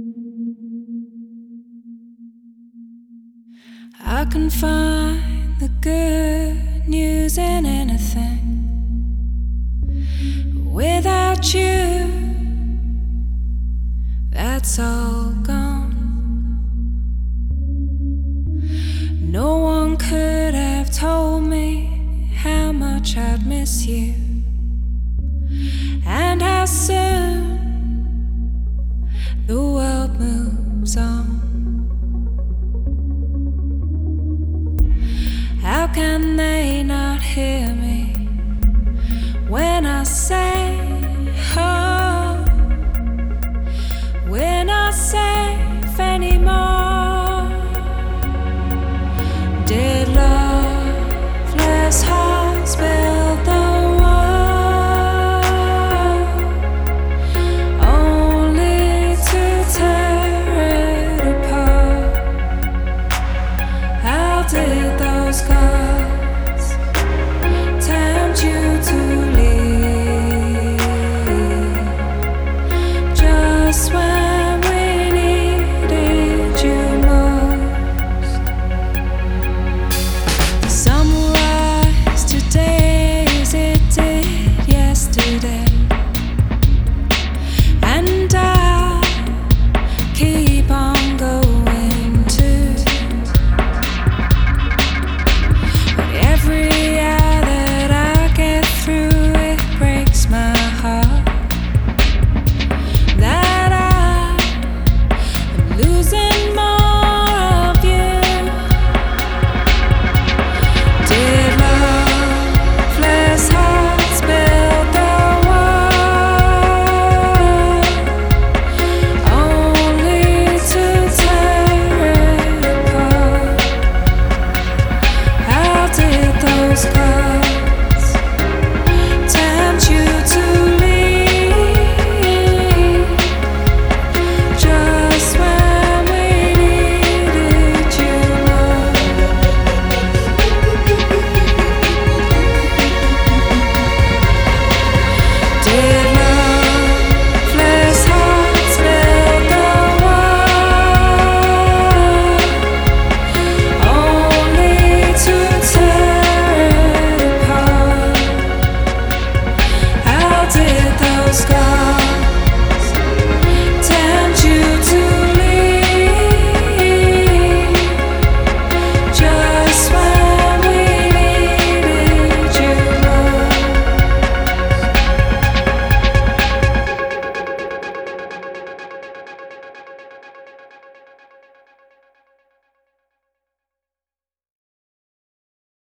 I can find the good news in anything. Without you, that's all gone. No one could have told me how much I'd miss you, and how soon the world moves on. How can they not hear me when I say, oh, we're not safe anymore?